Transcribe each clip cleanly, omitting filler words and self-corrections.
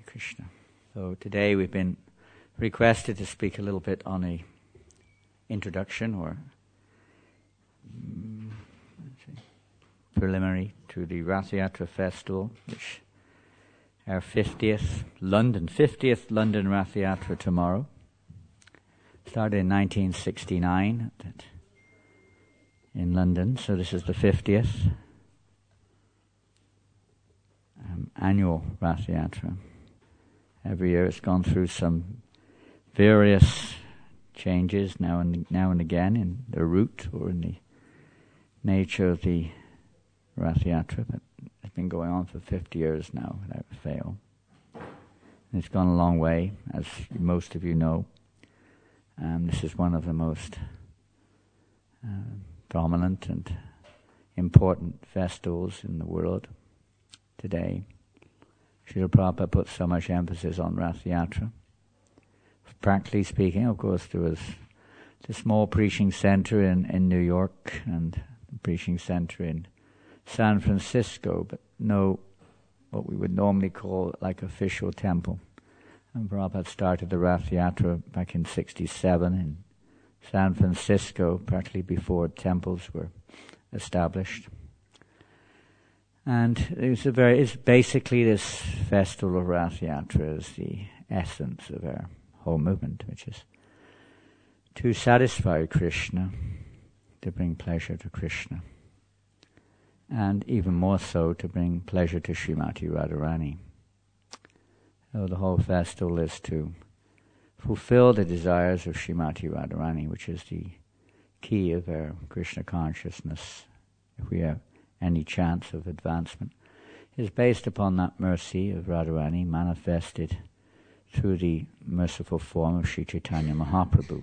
Krishna. So today we've been requested to speak a little bit on a introduction or preliminary to the Rath Yatra festival, which our 50th London Rath Yatra tomorrow. Started in 1969 in London, so this is the 50th annual Rath Yatra. Every year it's gone through some various changes now and again in the route or in the nature of the Rath Yatra, but it's been going on for 50 years now without fail. And it's gone a long way, as most of you know. This is one of the most prominent and important festivals in the world today. Srila Prabhupada put so much emphasis on Rath Yatra. Practically speaking, of course, there was the small preaching center in New York and the preaching center in San Francisco, but no what we would normally call like official temple. And Prabhupada started the Rath Yatra back in 1967 in San Francisco, practically before temples were established. And it's basically this festival of Rath Yatra is the essence of our whole movement, which is to satisfy Krishna, to bring pleasure to Krishna, and even more so to bring pleasure to Srimati Radharani. So the whole festival is to fulfill the desires of Srimati Radharani, which is the key of our Krishna consciousness, if we have any chance of advancement, is based upon that mercy of Radharani manifested through the merciful form of Sri Chaitanya Mahaprabhu.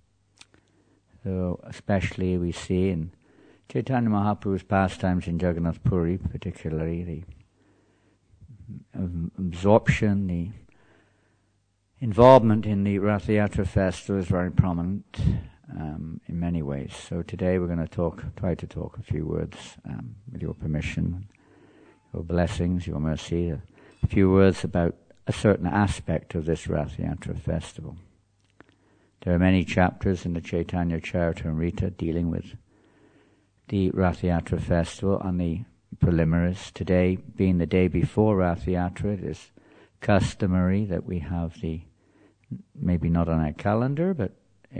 So especially we see in Chaitanya Mahaprabhu's pastimes in Jagannath Puri, particularly the absorption, the involvement in the Rath Yatra festival is very prominent in many ways. So today we're going to try to talk a few words, with your permission, your blessings, your mercy, a few words about a certain aspect of this Rath Yatra festival. There are many chapters in the Chaitanya Charitamrita dealing with the Rath Yatra festival and the preliminaries. Today, being the day before Rath Yatra, it is customary that we have maybe not on our calendar, but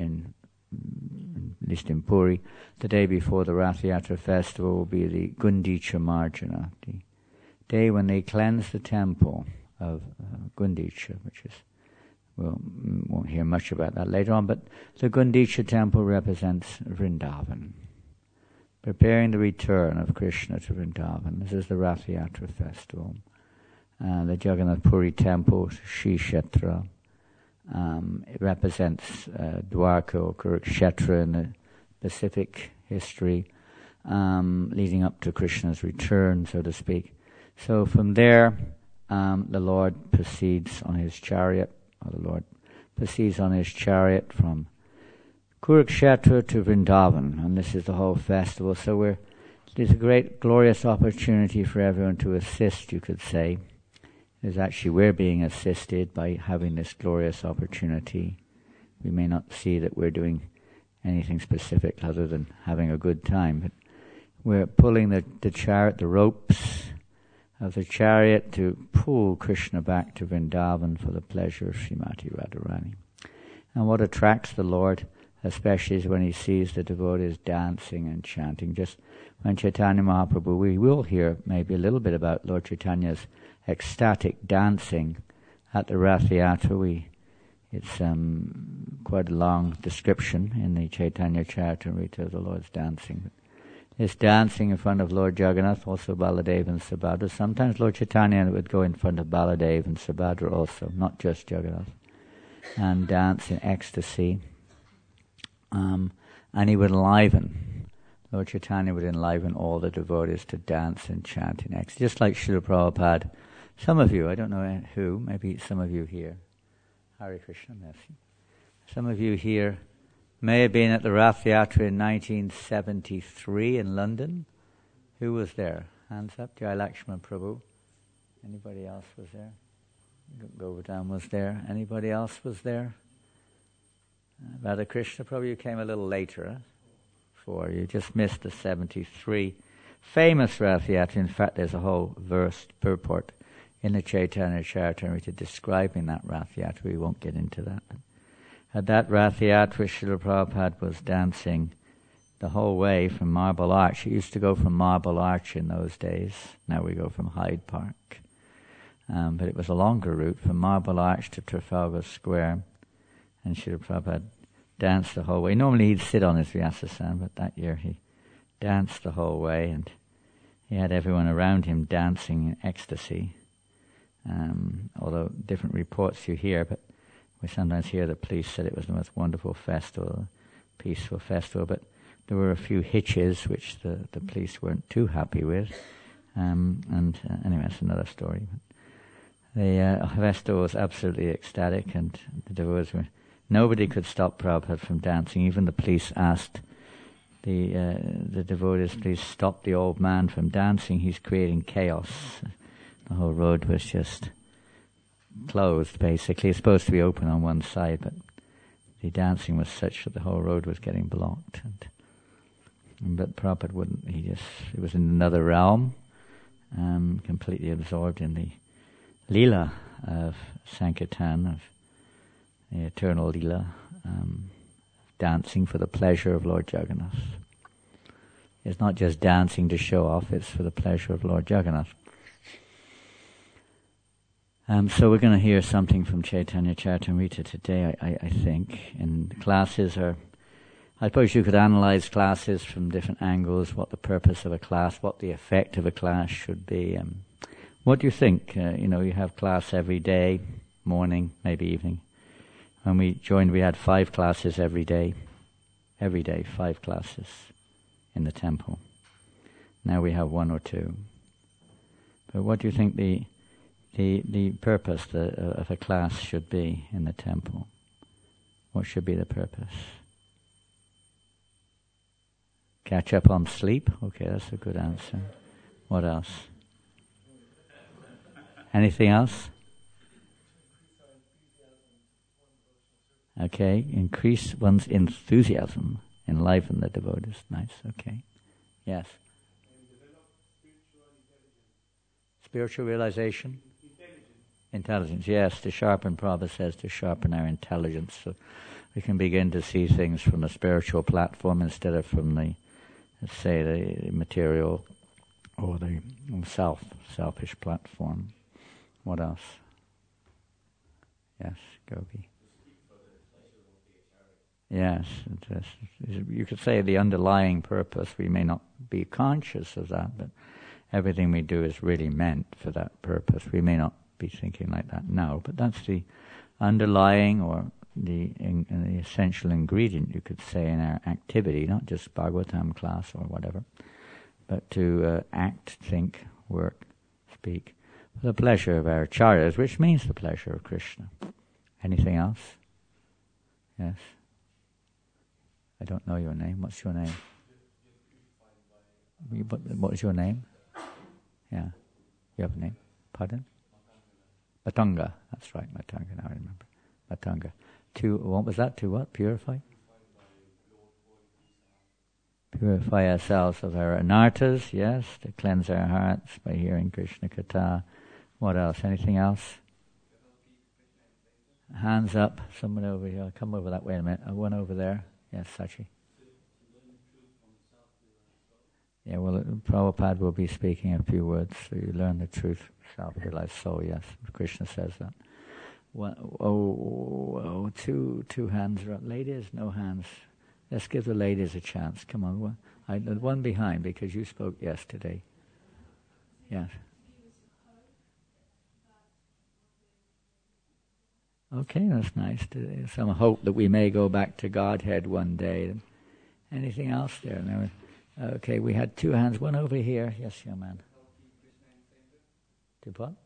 at least in Puri, the day before the Rath Yatra festival will be the Gundicha Marjana, the day when they cleanse the temple of Gundicha, which is, we won't hear much about that later on, but the Gundicha temple represents Vrindavan, preparing the return of Krishna to Vrindavan. This is the Rath Yatra festival. The Jagannath Puri temple, Shri Kshetra, it represents Dwarka or Kurukshetra in the Pacific history, leading up to Krishna's return, so to speak. So from there, the Lord proceeds on his chariot, from Kurukshetra to Vrindavan, and this is the whole festival. So there's a great, glorious opportunity for everyone to assist, you could say. We're being assisted by having this glorious opportunity. We may not see that we're doing anything specific other than having a good time, but we're pulling the chariot, the ropes of the chariot to pull Krishna back to Vrindavan for the pleasure of Srimati Radharani. And what attracts the Lord, especially, is when he sees the devotees dancing and chanting. Just when Chaitanya Mahaprabhu, we will hear maybe a little bit about Lord Chaitanya's ecstatic dancing at the Rath Yatra. It's quite a long description in the Chaitanya Charitamrita of the Lord's dancing. But this dancing in front of Lord Jagannath, also Baladeva and Subhadra. Sometimes Lord Chaitanya would go in front of Baladeva and Subhadra also, not just Jagannath, and dance in ecstasy. And he would Lord Chaitanya would enliven all the devotees to dance and chant in ecstasy, just like Srila Prabhupada. Some of you, I don't know who, maybe some of you here, Hare Krishna, merci. Some of you here may have been at the Rath Yatra in 1973 in London. Who was there? Hands up. Jai Lakshman Prabhu. Anybody else was there? Govardhan was there. Anybody else was there? Radha Krishna, probably you came a little later. For you just missed the 73 famous Rath Yatra. In fact, there's a whole verse purport in the Chaitanya Charitamrita describing that Rath Yatra. We won't get into that. At that Rath Yatra, Srila Prabhupada was dancing the whole way from Marble Arch. It used to go from Marble Arch in those days. Now we go from Hyde Park. But it was a longer route from Marble Arch to Trafalgar Square. And Srila Prabhupada danced the whole way. Normally he'd sit on his Vyasasan, but that year he danced the whole way, and he had everyone around him dancing in ecstasy. Although different reports you hear, but we sometimes hear the police said it was the most wonderful festival, peaceful festival, but there were a few hitches which the police weren't too happy with. Anyway, that's another story. The festival was absolutely ecstatic, and the devotees were... Nobody could stop Prabhupada from dancing. Even the police asked the devotees, please stop the old man from dancing. He's creating chaos. The whole road was just closed, basically. It's supposed to be open on one side, but the dancing was such that the whole road was getting blocked. But Prabhupada wouldn't. It was in another realm, completely absorbed in the Leela of Sankirtan, of the eternal Leela, dancing for the pleasure of Lord Jagannath. It's not just dancing to show off, it's for the pleasure of Lord Jagannath. So we're going to hear something from Chaitanya Charitamrita today, I think. And classes are... I suppose you could analyze classes from different angles, what the purpose of a class, what the effect of a class should be. What do you think? You have class every day, morning, maybe evening. When we joined, we had 5 classes every day. Every day, 5 classes in the temple. Now we have 1 or 2. But what do you think the purpose of a class should be in the temple? What should be the purpose? Catch up on sleep? Okay, that's a good answer. What else? Anything else? Okay, increase one's enthusiasm, enliven the devotees. Nice, okay. Yes. Spiritual realization? Intelligence, yes. To sharpen, Prabhupada says, to sharpen our intelligence. So we can begin to see things from the spiritual platform instead of from the, let's say, the material or the selfish platform. What else? Yes, Gopi. Yes, you could say the underlying purpose, we may not be conscious of that, but everything we do is really meant for that purpose. We may not be thinking like that now, but that's the underlying or the essential ingredient, you could say, in our activity, not just Bhagavatam class or whatever, but to act, think, work, speak, for the pleasure of our acharyas, which means the pleasure of Krishna. Anything else? Yes. I don't know your name. What's your name? What is your name? Yeah. You have a name? Pardon? Matanga. That's right, Matanga. Now I remember. Matanga. What was that? To what? Purify? Purify ourselves of our anarthas, yes. To cleanse our hearts by hearing Krishna Katha. What else? Anything else? Hands up. Someone over here. Come over that way in a minute. One over there. Yes, Sachi. Yeah, well, Prabhupada will be speaking a few words, so you learn the truth, self-realized soul, yes. Krishna says that. Two hands are up. Ladies, no hands. Let's give the ladies a chance. Come on, the one behind, because you spoke yesterday. Yes. Okay, that's nice. Some hope that we may go back to Godhead one day. Anything else there? No. Okay, we had 2 hands. One over here. Yes, young man. To what?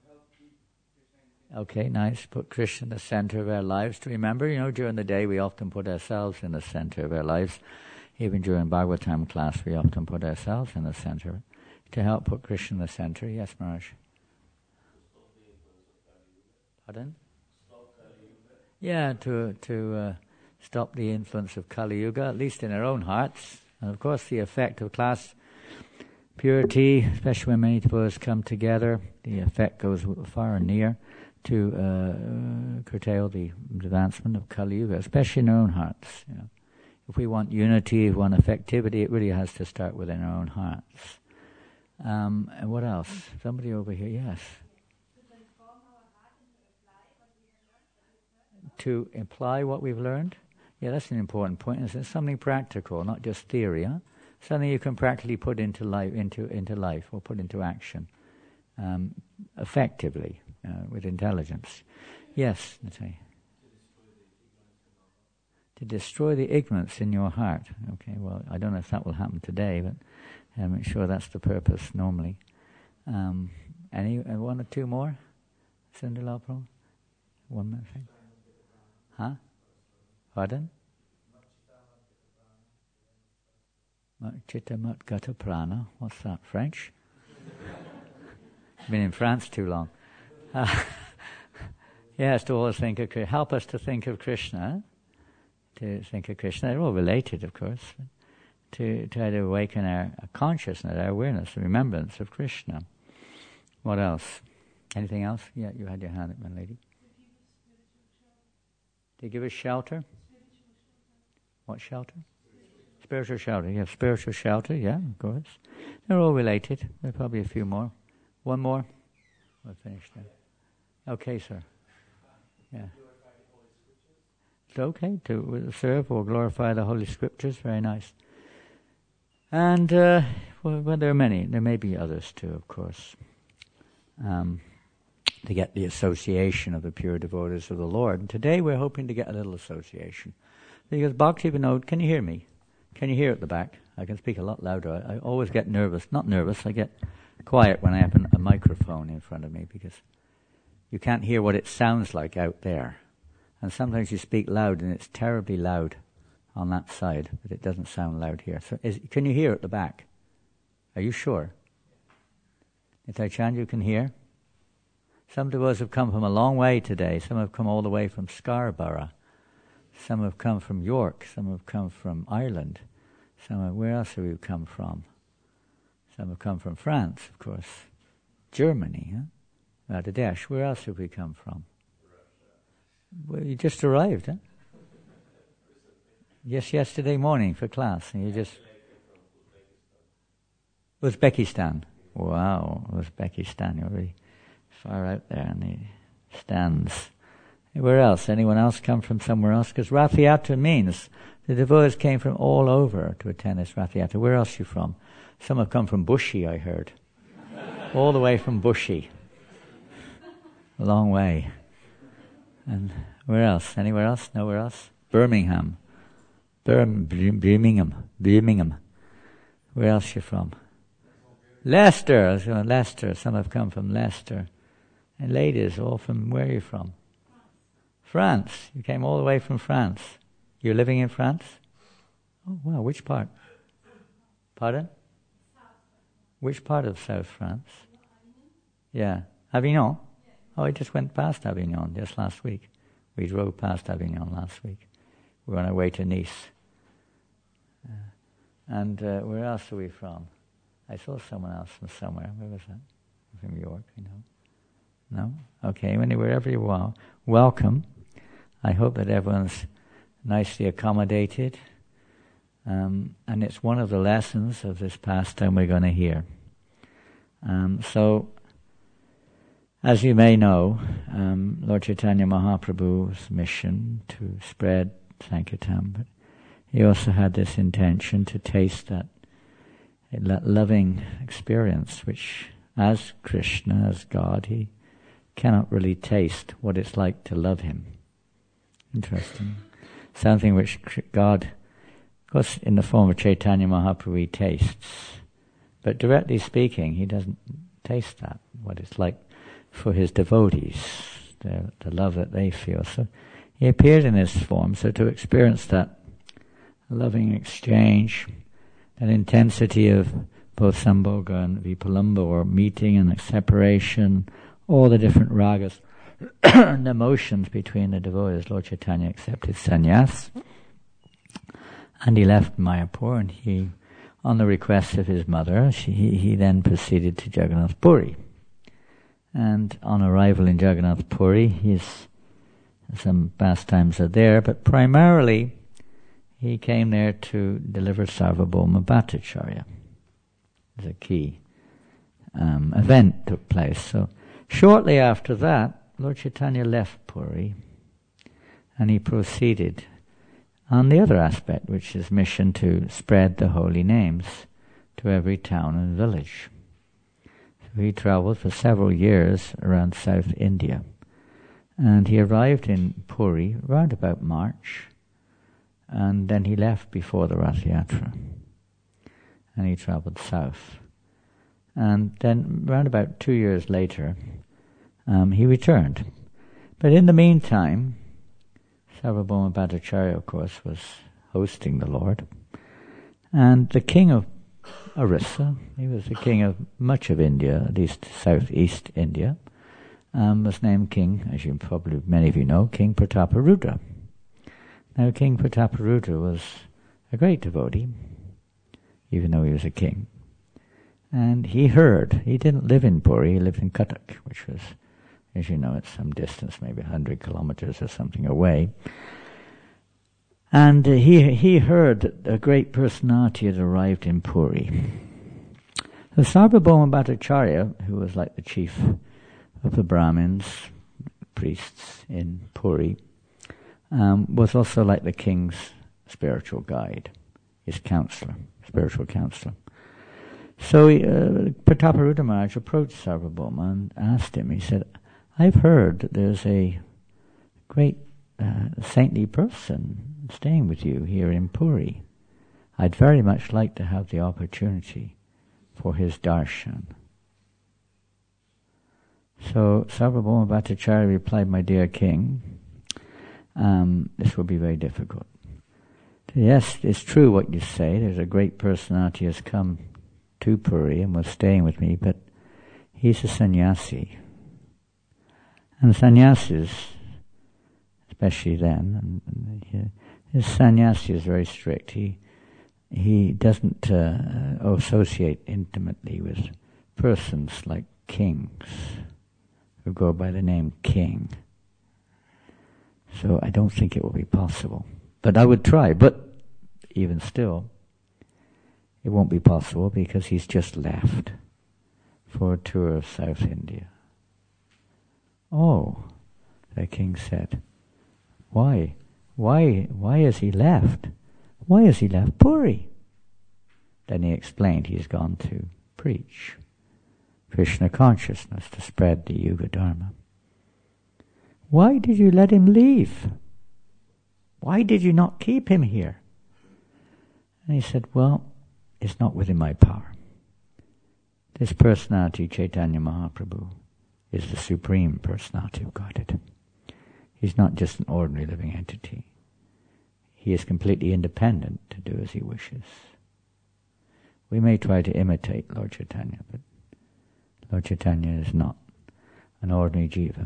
Okay, nice. Put Krishna in the center of our lives. To remember, during the day we often put ourselves in the center of our lives. Even during Bhagavatam class we often put ourselves in the center. To help put Krishna in the center. Yes, Maharaj. Pardon? Yeah, to stop the influence of Kali Yuga, at least in our own hearts. And of course the effect of class purity, especially when many devotees come together, the effect goes far and near to curtail the advancement of Kali Yuga, especially in our own hearts. You know. If we want unity, if we want effectivity, it really has to start within our own hearts. And what else? Somebody over here, yes. To apply what we've learned? Yeah, that's an important point. It's something practical, not just theory. Huh? Something you can practically put into life, or put into action, effectively, with intelligence. Yes, Natalie. To destroy the ignorance in your heart. Okay, well, I don't know if that will happen today, but I'm sure that's the purpose normally. Any one or two more? Sundarlal? One more thing. Huh? Pardon? Chitta mat gata prana. What's that? French? Been in France too long. Yes, to always think of Krishna. Help us to think of Krishna. To think of Krishna. They're all related, of course. To try to awaken our consciousness, our awareness, remembrance of Krishna. What else? Anything else? Yeah, you had your hand up, my lady. To give us shelter? What shelter? Spiritual shelter. You have spiritual shelter, yeah, of course. They're all related. There are probably a few more. One more? We'll finish now. Okay, sir. Yeah. It's okay to serve or glorify the Holy Scriptures. Very nice. And, well, there are many. There may be others too, of course. To get the association of the pure devotees of the Lord. And today we're hoping to get a little association. Because Bhakti Vinod, can you hear me? Can you hear at the back? I can speak a lot louder. I always get nervous. Not nervous, I get quiet when I have a microphone in front of me because you can't hear what it sounds like out there. And sometimes you speak loud and it's terribly loud on that side, but it doesn't sound loud here. So can you hear at the back? Are you sure? Nitai Chand, you can hear? Some of us have come from a long way today. Some have come all the way from Scarborough. Some have come from York. Some have come from Ireland. Where else have you come from? Some have come from France, of course. Germany, huh? Bangladesh. Where else have we come from? Well, you just arrived, huh? Just yesterday morning for class. And you just... Uzbekistan. Wow, Uzbekistan. You're really far out there in the stands. Where else? Anyone else come from somewhere else? Because Rath Yatra means the devotees came from all over to attend this Rath Yatra. Where else are you from? Some have come from Bushi, I heard. All the way from Bushi. A long way. And where else? Anywhere else? Nowhere else? Birmingham. Birmingham. Where else are you from? Leicester. Leicester. Some have come from Leicester. And ladies, all from, where are you from? France. You came all the way from France. You're living in France? Oh, wow. Which part? Pardon? Which part of South France? Yeah. Avignon? Oh, I just went past Avignon just last week. We drove past Avignon last week. We were on our way to Nice. And where else are we from? I saw someone else from somewhere. Where was that? From York, you know. No? Okay, wherever you are, welcome. I hope that everyone's nicely accommodated. And it's one of the lessons of this pastime we're going to hear. So, as you may know, Lord Chaitanya Mahaprabhu's mission to spread Sankirtan, but he also had this intention to taste that loving experience, which as Krishna, as God, he cannot really taste what it's like to love him. Interesting. Something which God, of course, in the form of Chaitanya Mahaprabhu, he tastes. But directly speaking, he doesn't taste that, what it's like for his devotees, the love that they feel. So he appeared in this form, so to experience that loving exchange, that intensity of both Sambhoga and Vipalamba, or meeting and separation, all the different ragas and emotions between the devotees, Lord Chaitanya accepted sannyas, and he left Mayapur, and he, on the request of his mother, he then proceeded to Jagannath Puri. And on arrival in Jagannath Puri, some pastimes are there, but primarily he came there to deliver Sarvabhauma Bhattacharya. As a key event took place. So shortly after that, Lord Chaitanya left Puri, and he proceeded on the other aspect, which is mission to spread the holy names to every town and village. So he travelled for several years around South India, and he arrived in Puri around about March, and then he left before the Rath Yatra, and he travelled south. And then around about 2 years later, he returned. But in the meantime, Sarvabhauma Bhattacharya, of course, was hosting the Lord. And the king of Orissa, he was the king of much of India, at least southeast India, was named King, as you probably, many of you know, King Prataparudra. Now, King Prataparudra was a great devotee, even though he was a king. And he didn't live in Puri, he lived in Cuttack, which was, as you know, it's some distance, maybe 100 kilometers or something away. And he heard that a great personality had arrived in Puri. So Sarvabhauma Bhattacharya, who was like the chief of the Brahmins, priests in Puri, was also like the king's spiritual guide, his counselor, spiritual counselor. So Prataparudra Maharaj approached Sarvabhauma and asked him, he said, I've heard that there's a great saintly person staying with you here in Puri. I'd very much like to have the opportunity for his darshan. So Sarvabhauma Bhattacharya replied, my dear king, this will be very difficult. Yes, it's true what you say, there's a great personality has come to Puri and was staying with me, but he's a sannyasi. And sannyasis, especially then, his sannyasi is very strict. He doesn't associate intimately with persons like kings who go by the name king. So I don't think it will be possible. But I would try. But even still, it won't be possible because he's just left for a tour of South India. Oh, the king said, why has he left? Why has he left Puri? Then he explained he's gone to preach Krishna consciousness, to spread the Yuga Dharma. Why did you let him leave? Why did you not keep him here? And he said, well, it's not within my power. This personality, Chaitanya Mahaprabhu, is the supreme personality of Godhead. He's not just an ordinary living entity. He is completely independent to do as he wishes. We may try to imitate Lord Chaitanya, but Lord Chaitanya is not an ordinary jiva.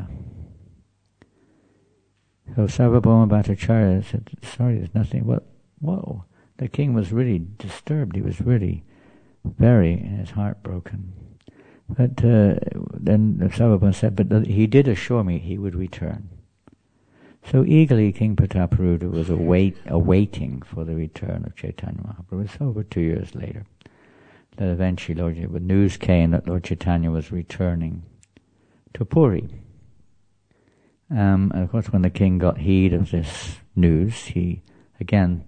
So Sarvabhauma Bhattacharya said, sorry, there's nothing. Whoa. The king was really disturbed. He was really his heart broken. But then Sarvabhauma said, but he did assure me he would return. So eagerly King Prataparudra was awaiting for the return of Chaitanya Mahaprabhu. It was over 2 years later that eventually the news came that Lord Chaitanya was returning to Puri. And of course when the king got heed of this news, he again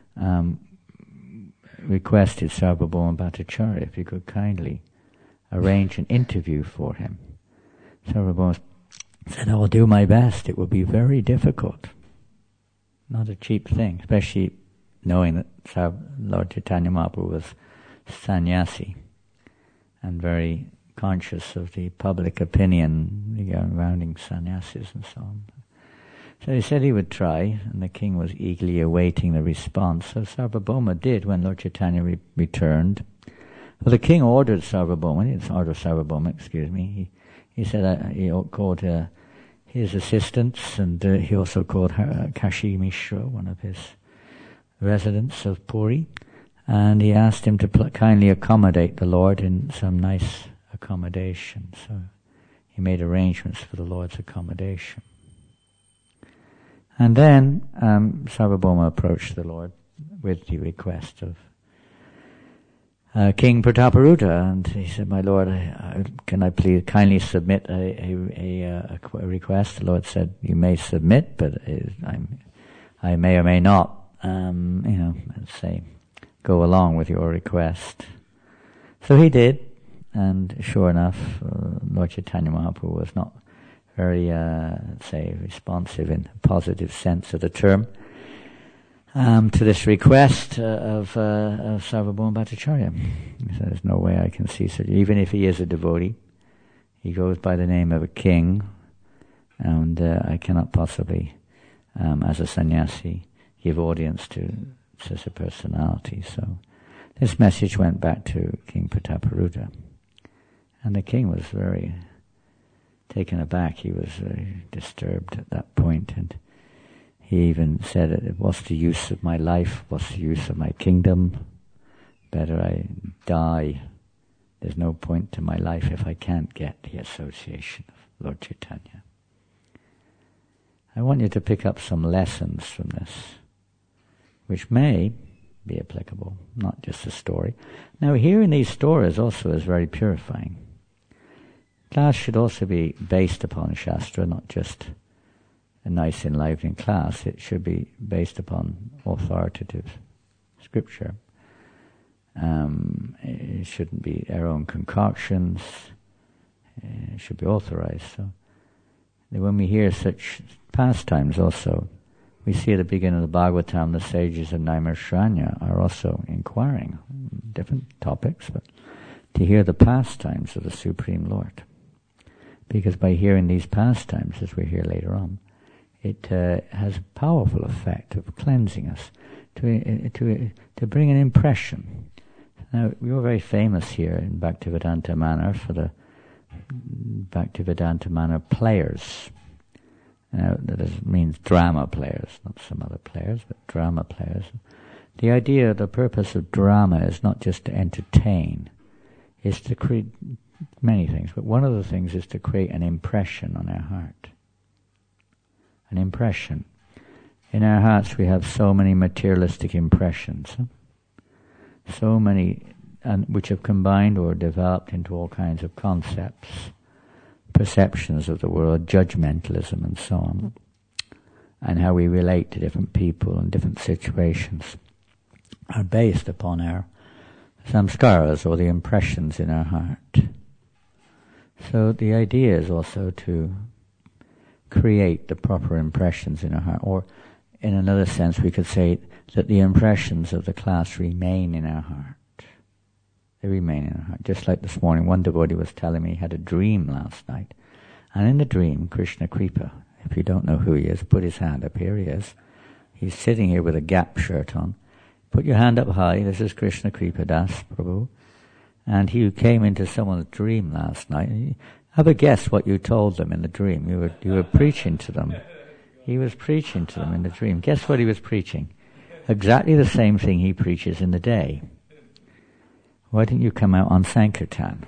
requested Sarvabhauma Bhattacharya if he could kindly arrange an interview for him. Sarvabhauma said, I will do my best. It will be very difficult. Not a cheap thing, especially knowing that Lord Chaitanya Mahaprabhu was sannyasi and very conscious of the public opinion surrounding sannyasis and so on. So he said he would try, and the king was eagerly awaiting the response. So Sarvabhauma did when Lord Chaitanya returned. Well, the king ordered Sarvabhauma, he said he called his assistants, and he also called Kashi Mishra, one of his residents of Puri, and he asked him to kindly accommodate the Lord in some nice accommodation. So he made arrangements for the Lord's accommodation. And then Sarvabhauma approached the Lord with the request of King Prataparuta, and he said, "My Lord, can I please kindly submit a request?" The Lord said, "You may submit, but I may or may not, let's say, go along with your request." So he did, and sure enough, Lord Chaitanya Mahaprabhu was not very, responsive in a positive sense of the term to this request of Sarvabhauma Bhattacharya. He said, "There's no way I can see such. Even if he is a devotee, he goes by the name of a king, and I cannot possibly, as a sannyasi, give audience to such a personality." So this message went back to King Prataparuta, and the king was very taken aback. He was very disturbed at that point, and he even said, "What's the use of my life? What's the use of my kingdom? Better I die. There's no point to my life if I can't get the association of Lord Chaitanya." I want you to pick up some lessons from this, which may be applicable, not just a story. Now, hearing these stories also is very purifying. Class should also be based upon Shastra, not just a nice enlivening class. It should be based upon authoritative scripture. It shouldn't be our own concoctions. It should be authorized. So when we hear such pastimes also, we see at the beginning of the Bhagavatam, the sages of Naimisharanya are also inquiring different topics, but to hear the pastimes of the Supreme Lord. Because by hearing these pastimes, as we hear later on, it has a powerful effect of cleansing us, to bring an impression. Now, we were very famous here in Bhaktivedanta Manor for the Bhaktivedanta Manor players. Now, that means drama players, not some other players, but drama players. The idea, the purpose of drama is not just to entertain, is to create many things, but one of the things is to create an impression on our heart. An impression. In our hearts we have so many materialistic impressions, so many which have combined or developed into all kinds of concepts, perceptions of the world, judgmentalism and so on, and how we relate to different people and different situations are based upon our samskaras, or the impressions in our heart. So the idea is also to create the proper impressions in our heart, or in another sense we could say that the impressions of the class remain in our heart. They remain in our heart. Just like this morning, one devotee was telling me he had a dream last night, and in the dream, Krishna Kripa, if you don't know who he is, put his hand up. Here he is. He's sitting here with a Gap shirt on. Put your hand up high. This is Krishna Kripa Das Prabhu. And he came into someone's dream last night. Have a guess what you told them in the dream. You were preaching to them. He was preaching to them in the dream. Guess what he was preaching? Exactly the same thing he preaches in the day. Why don't you come out on Sankirtan?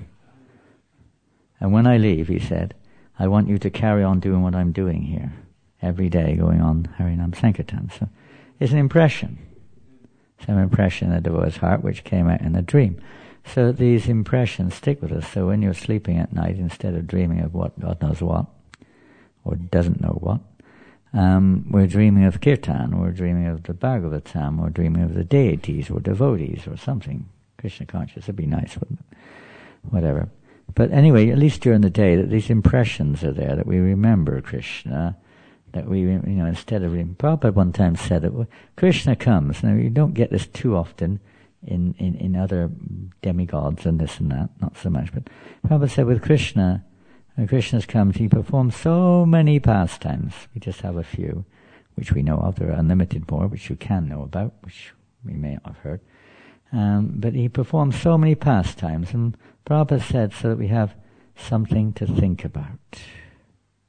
And when I leave, he said, I want you to carry on doing what I'm doing here. Every day going on Harinam Sankirtan. So it's an impression. Some impression in the devotee's heart which came out in the dream. So these impressions stick with us. So when you're sleeping at night, instead of dreaming of what God knows what, or doesn't know what, we're dreaming of Kirtan, we're dreaming of the Bhagavatam, we're dreaming of the deities or devotees or something. Krishna conscious, it'd be nice, wouldn't it? Whatever. But anyway, at least during the day, that these impressions are there, that we remember Krishna, that we, instead of... Prabhupada one time said that Krishna comes. Now, you don't get this too often in other demigods and this and that, not so much. But Prabhupada said with Krishna, when Krishna comes, he performs so many pastimes. We just have a few, which we know of. There are unlimited more, which you can know about, which we may not have heard. But he performs so many pastimes, and Prabhupada said so that we have something to think about.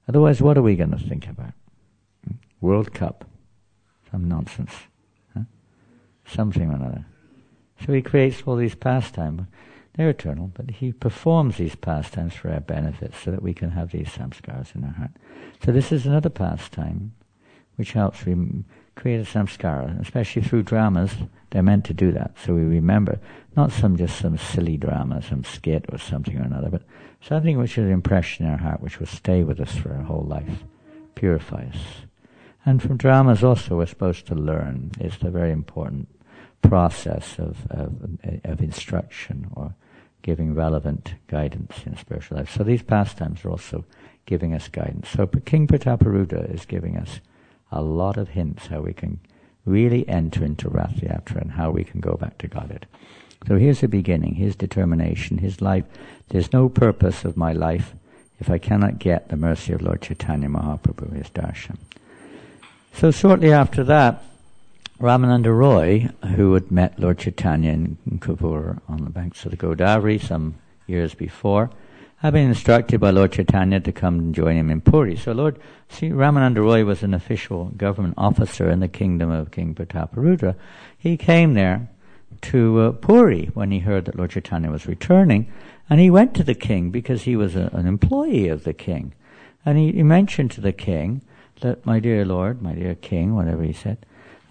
Otherwise, what are we going to think about? World Cup. Some nonsense. Huh? Something or another. So he creates all these pastimes. They're eternal, but he performs these pastimes for our benefit so that we can have these samskaras in our heart. So this is another pastime which helps create a samskara, especially through dramas. They're meant to do that, so we remember, not just some silly drama, some skit or something or another, but something which is an impression in our heart, which will stay with us for our whole life, purify us. And from dramas also we're supposed to learn. It's the very important process of instruction or giving relevant guidance in spiritual life. So these pastimes are also giving us guidance. So King Prataparudra is giving us a lot of hints how we can really enter into Ratha-yatra and how we can go back to Godhead. So here's the beginning, his determination, his life. There's no purpose of my life if I cannot get the mercy of Lord Chaitanya Mahaprabhu, his darshan. So shortly after that, Ramananda Roy, who had met Lord Chaitanya in Kavur on the banks of the Godavari some years before, had been instructed by Lord Chaitanya to come and join him in Puri. So Ramananda Roy was an official government officer in the kingdom of King Prataparudra. He came there to Puri when he heard that Lord Chaitanya was returning, and he went to the king because he was an employee of the king. And he mentioned to the king that, my dear Lord, my dear king, whatever he said,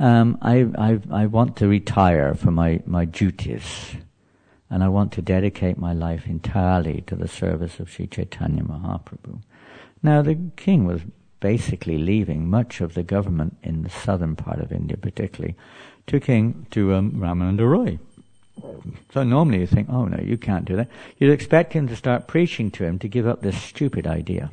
I want to retire from my duties, and I want to dedicate my life entirely to the service of Sri Chaitanya Mahaprabhu. Now the king was basically leaving much of the government in the southern part of India, particularly, to Ramananda Roy. So normally you think, oh no, you can't do that. You'd expect him to start preaching to him to give up this stupid idea,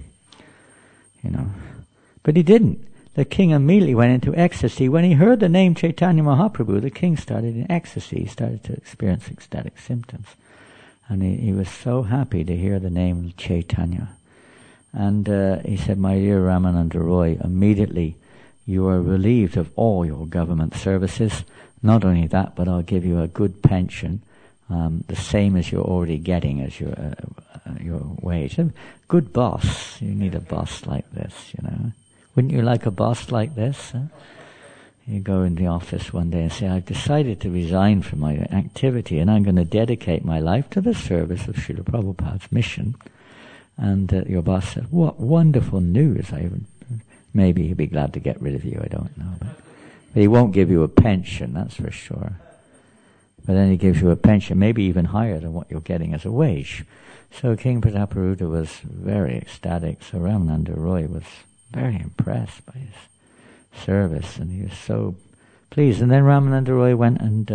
But he didn't. The king immediately went into ecstasy. When he heard the name Chaitanya Mahaprabhu, the king started in ecstasy. He started to experience ecstatic symptoms. And he was so happy to hear the name Chaitanya. And he said, my dear Ramananda Roy, immediately you are relieved of all your government services. Not only that, but I'll give you a good pension, the same as you're already getting as your wage. A good boss. You need a boss like this, Wouldn't you like a boss like this? Huh? You go in the office one day and say, I've decided to resign from my activity and I'm going to dedicate my life to the service of Srila Prabhupada's mission. And your boss said, what wonderful news. Maybe he'd be glad to get rid of you, I don't know. But he won't give you a pension, that's for sure. But then he gives you a pension, maybe even higher than what you're getting as a wage. So King Prataparudra was very ecstatic. So Ramananda Roy was very impressed by his service, and he was so pleased. And then Ramananda Roy went and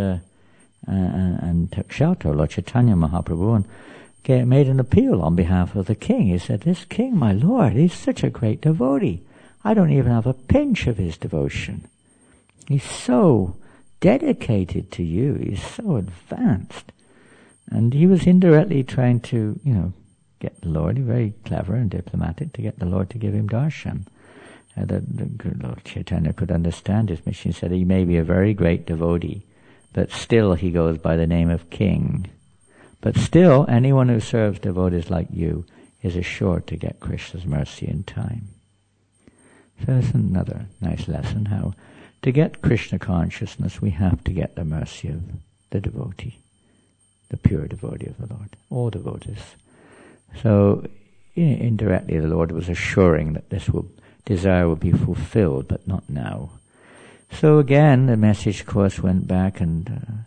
took shelter of Lord Chaitanya Mahaprabhu and made an appeal on behalf of the king. He said, this king, my lord, he's such a great devotee. I don't even have a pinch of his devotion. He's so dedicated to you. He's so advanced. And he was indirectly trying to, get the Lord, very clever and diplomatic, to get the Lord to give him darshan. The Lord Chaitanya could understand his mission. He said he may be a very great devotee, but still he goes by the name of king. But still, anyone who serves devotees like you is assured to get Krishna's mercy in time. So that's another nice lesson, how to get Krishna consciousness, we have to get the mercy of the devotee, the pure devotee of the Lord, all devotees. So indirectly the Lord was assuring that this desire will be fulfilled, but not now. So again, the message, of course, went back, and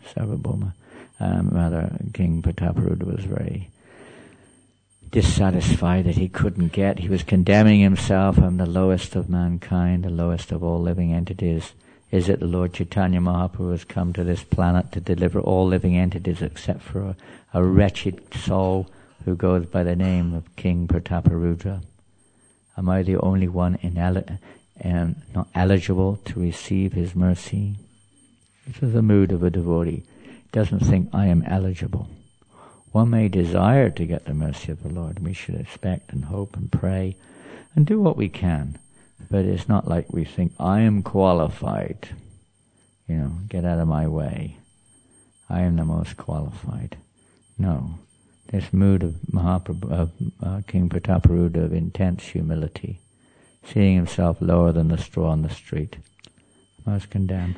King Prataparudra was very dissatisfied that he couldn't get. He was condemning himself. I'm the lowest of mankind, the lowest of all living entities. Is it the Lord Chaitanya Mahaprabhu has come to this planet to deliver all living entities except for a wretched soul who goes by the name of King Prataparudra? Am I the only one not eligible to receive his mercy? This is the mood of a devotee. He doesn't think, I am eligible. One may desire to get the mercy of the Lord. We should expect and hope and pray and do what we can. But it's not like we think, I am qualified. Get out of my way. I am the most qualified. No. This mood of King Prataparudra of intense humility seeing himself lower than the straw on the street, most condemned.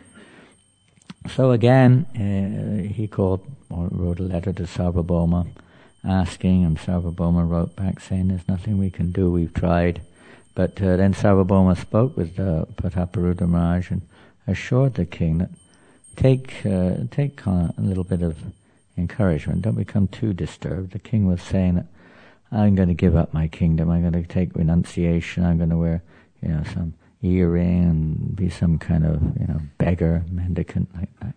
So again, he wrote a letter to Sarvabhauma asking, and Sarvabhauma wrote back saying, there's nothing we can do, we've tried. But then Sarvabhauma spoke with Prataparudra Maharaj and assured the king that take a little bit of encouragement, don't become too disturbed. The king was saying that I'm going to give up my kingdom, I'm going to take renunciation, I'm going to wear, some earring and be some kind of, beggar, mendicant like that,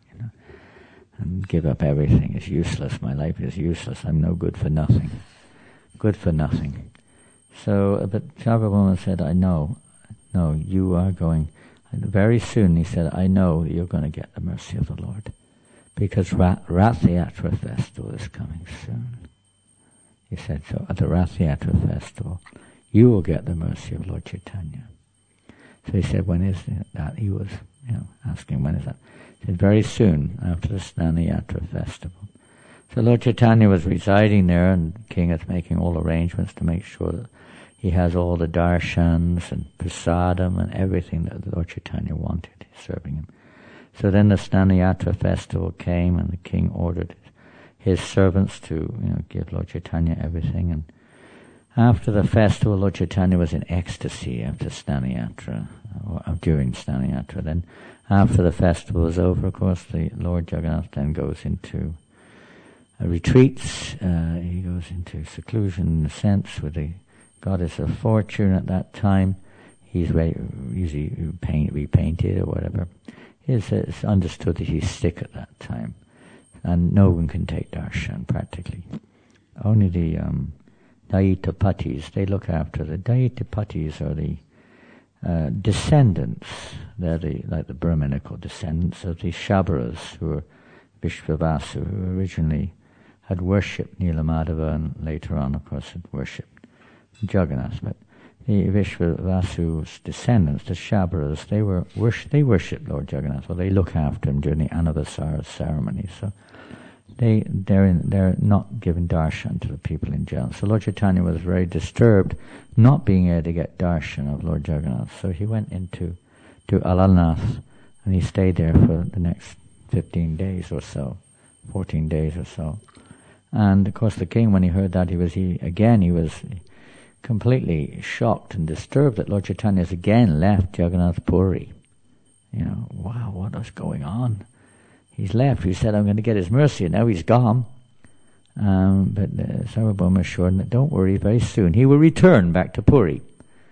and give up everything. It's useless, my life is useless, I'm no good for nothing. Good for nothing. So, but Sarvabhauma said, I know, no, you are going, and very soon he said, I know you're going to get the mercy of the Lord, because Rath Yatra festival is coming soon. He said, so at the Rath Yatra festival, you will get the mercy of Lord Chaitanya. So he said, when is that? He was, asking, when is that? He said, very soon, after the Snana Yatra festival. So Lord Chaitanya was residing there, and the king is making all arrangements to make sure that he has all the darshans and prasadam and everything that Lord Chaitanya wanted. He's serving him. So then the Snana Yatra festival came, and the king ordered his servants to, give Lord Chaitanya everything. And after the festival, Lord Chaitanya was in ecstasy after Snana Yatra, or during Snana Yatra. Then, after the festival was over, of course, the Lord Jagannath then goes into retreats. He goes into seclusion, in a sense, with the goddess of fortune at that time. He's usually repainted or whatever. It's understood that he's sick at that time, and no one can take darshan practically. Only the Daitapatis, they look after. The Daitapatis are the descendants. They're like the Brahminical descendants of the Shabras, who were Vishvavasu, who originally had worshipped Nilamadeva and later on, of course, had worshipped Jagannath. But the Vishvavasu's descendants, the Shabras, they worshipped Lord Jagannath. Well, they look after him during the Anavasara ceremony. So they're not giving darshan to the people in general. So Lord Chaitanya was very disturbed not being able to get darshan of Lord Jagannath. So he went into Alalnath, and he stayed there for the next 15 days or so, 14 days or so. And of course the king, when he heard that, he was completely shocked and disturbed that Lord Chaitanya has again left Jagannath Puri. Wow, what is going on? He's left. He said, I'm going to get his mercy, and now he's gone. But Sarvabhauma assured him that, don't worry, very soon he will return back to Puri.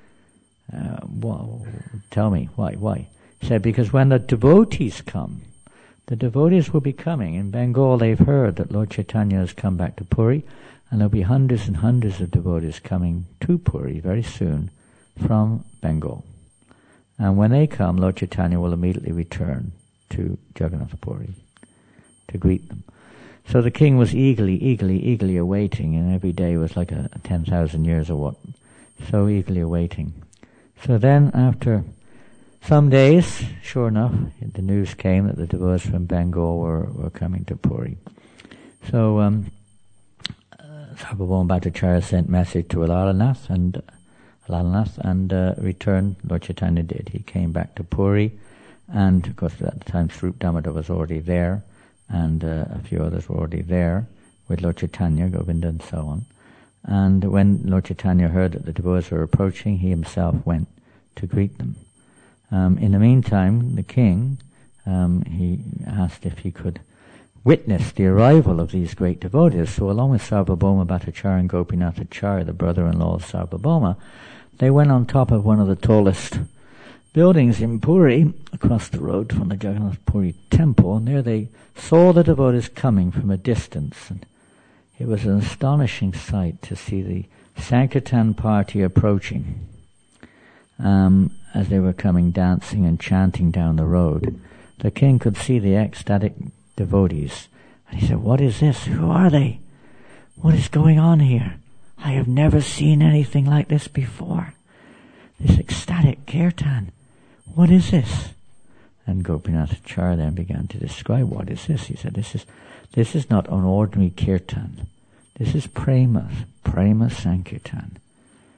Well, tell me, why? He said, because when the devotees come, the devotees will be coming. In Bengal, they've heard that Lord Chaitanya has come back to Puri, and there'll be hundreds and hundreds of devotees coming to Puri very soon from Bengal. And when they come, Lord Chaitanya will immediately return to Jagannath Puri to greet them. So the king was eagerly awaiting, and every day was like a 10,000 years or what, so eagerly awaiting. So then, after some days, sure enough, the news came that the devotees from Bengal were coming to Puri. So Sarvabhauma Bhattacharya sent message to Alalnath and returned. Lord Chaitanya did. He came back to Puri, and of course at the time Swarup Damodar was already there, and a few others were already there with Lord Chaitanya, Govinda and so on. And when Lord Chaitanya heard that the devotees were approaching, he himself went to greet them. In the meantime, the king, he asked if he could witness the arrival of these great devotees. So along with Sarvabhauma Bhattacharya and Gopinath Acharya, the brother-in-law of Sarvabhauma, they went on top of one of the tallest buildings in Puri, across the road from the Jagannath Puri temple, and there they saw the devotees coming from a distance. And it was an astonishing sight to see the Sankirtan party approaching as they were coming dancing and chanting down the road. The king could see the ecstatic devotees, and he said, what is this? Who are they? What is going on here? I have never seen anything like this before. This ecstatic kirtan. What is this? And Gopinath Acharya then began to describe what is this. He said, this is not an ordinary kirtan. This is prema Sankirtan.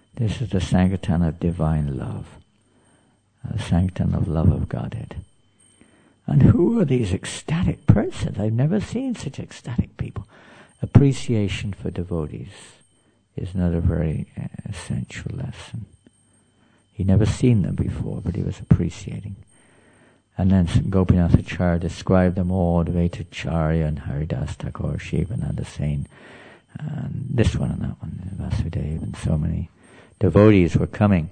This is the Sankirtan of divine love, the Sankirtan of love of Godhead. And who are these ecstatic persons? I've never seen such ecstatic people. Appreciation for devotees is another very essential lesson. He'd never seen them before, but he was appreciating. And then Gopinath Acharya described them all, Advaitacharya and Haridas Thakur, Shivananda Sain, and this one and that one, Vasudeva, and so many devotees were coming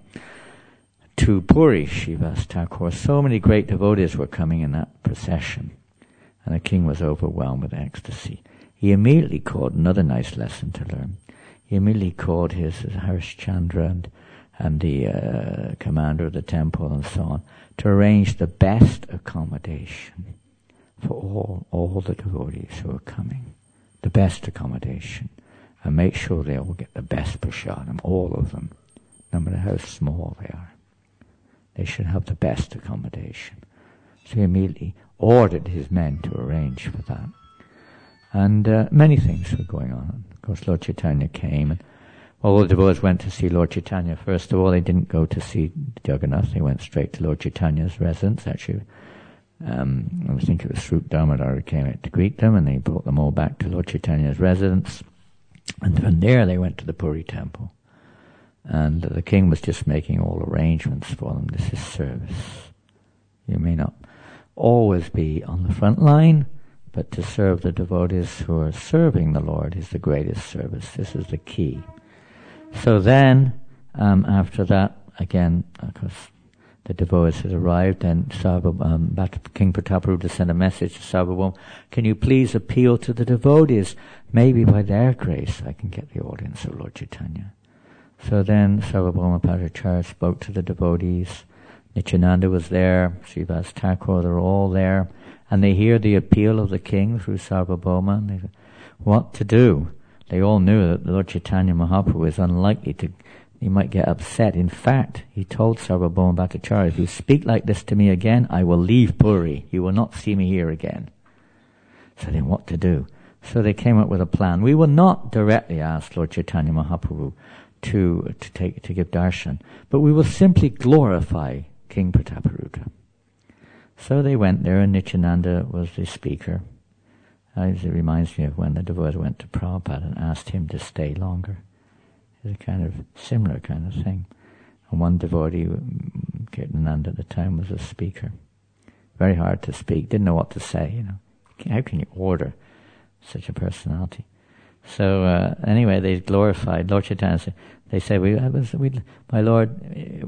to Puri, Shivas Thakur. So many great devotees were coming in that procession, and the king was overwhelmed with ecstasy. He immediately called, another nice lesson to learn, he immediately called his Harishchandra and the commander of the temple and so on, to arrange the best accommodation for all the devotees who are coming. The best accommodation. And make sure they all get the best prasadam, all of them, no matter how small they are. They should have the best accommodation. So he immediately ordered his men to arrange for that. And many things were going on. Of course, Lord Chaitanya came, and all the devotees went to see Lord Chaitanya. First of all, they didn't go to see Jagannath. They went straight to Lord Chaitanya's residence. Actually, I think it was Srup Damodar who came out to greet them, and they brought them all back to Lord Chaitanya's residence. And from there, they went to the Puri temple. And the king was just making all arrangements for them. This is service. You may not always be on the front line, but to serve the devotees who are serving the Lord is the greatest service. This is the key. So then, after that, again, of course, the devotees had arrived, and King Prataparudra sent a message to Sarvabhauma, can you please appeal to the devotees? Maybe by their grace I can get the audience of Lord Chaitanya. So then Sarvabhauma Bhattacharya spoke to the devotees. Nityananda was there, Srivas Thakur, they're all there, and they hear the appeal of the king through Sarvabhauma, and they say, what to do? They all knew that Lord Chaitanya Mahaprabhu was unlikely to, he might get upset. In fact, he told Sarvabhauma Bhattacharya, if you speak like this to me again, I will leave Puri. You will not see me here again. So then what to do? So they came up with a plan. We will not directly ask Lord Chaitanya Mahaprabhu to give darshan, but we will simply glorify King Prataparudra. So they went there, and Nityananda was the speaker. It reminds me of when the devotees went to Prabhupada and asked him to stay longer. It's a kind of similar kind of thing. And one devotee, Kirtananda at the time, was a speaker. Very hard to speak, didn't know what to say, How can you order such a personality? So anyway, they glorified Lord Chaitanya. They said, my Lord,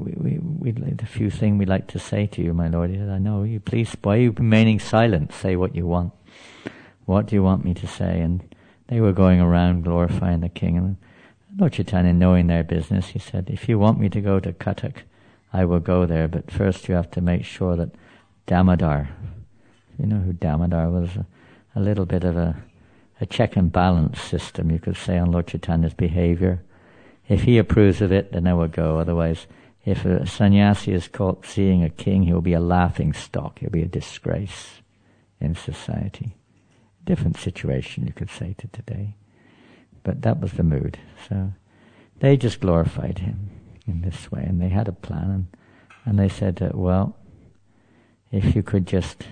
a few things we'd like to say to you, my Lord. He said, I know, why are you remaining silent? Say what you want. What do you want me to say? And they were going around glorifying the king. And Lord Chaitanya, knowing their business, he said, if you want me to go to Cuttack, I will go there, but first you have to make sure that Damodar, you know who Damodar was, a little bit of a check and balance system, you could say, on Lord Chaitanya's behavior. If he approves of it, then I will go. Otherwise, if a sannyasi is caught seeing a king, he will be a laughing stock. He'll be a disgrace in society. Different situation, you could say, to today. But that was the mood. So they just glorified him in this way. And they had a plan. And they said, well, if you could just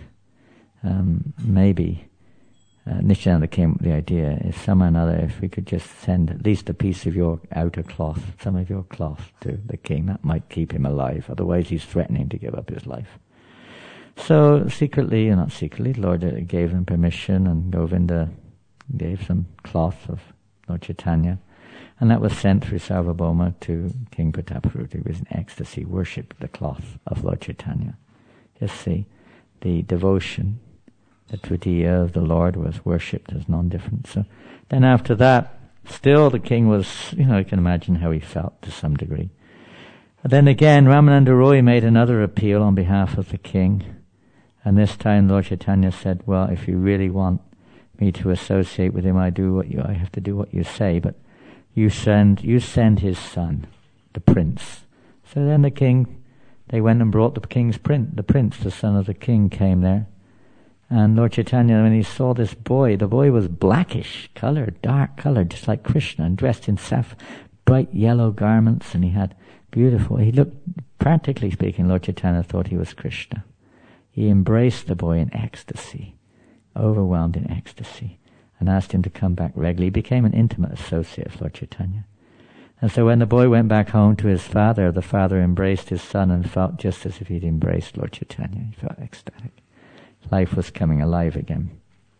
maybe... Nityananda came up with the idea, if somehow or another, if we could just send at least a piece of your outer cloth, some of your cloth, to the king, that might keep him alive. Otherwise he's threatening to give up his life. So secretly, not secretly, Lord gave them permission, and Govinda gave some cloth of Lord Chaitanya, and that was sent through Sarvabhauma to King Prataparudra, who was in ecstasy, worshipped the cloth of Lord Chaitanya. Just see the devotion. The Tvitiya of the Lord was worshipped as non-different. So then after that, still the king was, you can imagine how he felt to some degree. And then again, Ramananda Roy made another appeal on behalf of the king. And this time Lord Chaitanya said, well, if you really want me to associate with him, I have to do what you say, but you send his son, the prince. So then they went and brought the prince, the son of the king, came there. And Lord Chaitanya, when he saw this boy, the boy was blackish colored, dark colored, just like Krishna, and dressed in bright yellow garments, and he had beautiful, he looked, practically speaking, Lord Chaitanya thought he was Krishna. He embraced the boy in ecstasy, overwhelmed in ecstasy, and asked him to come back regularly. He became an intimate associate of Lord Chaitanya. And so when the boy went back home to his father, the father embraced his son and felt just as if he'd embraced Lord Chaitanya. He felt ecstatic. Life was coming alive again.